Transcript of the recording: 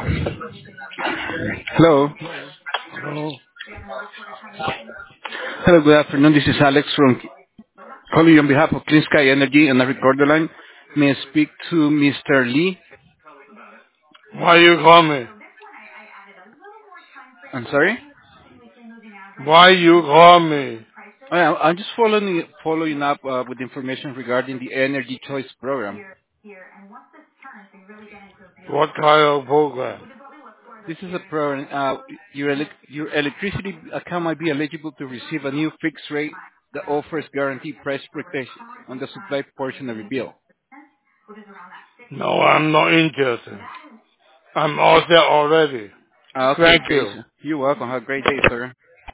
Hello. Hello? Hello, good afternoon. This is Alex from calling you on behalf of Clean Sky Energy and I record the line. May I speak to Mr. Lee? Why you call me? I'm sorry? Why you call me? I'm just following up with information regarding the Energy Choice program. What kind of program? This is a program, your electricity account might be eligible to receive a new fixed rate that offers guaranteed price protection on the supply portion of your bill. No, I'm not interested. I'm all set already. Okay, Thank thanks. you. You're welcome. Have a great day, sir.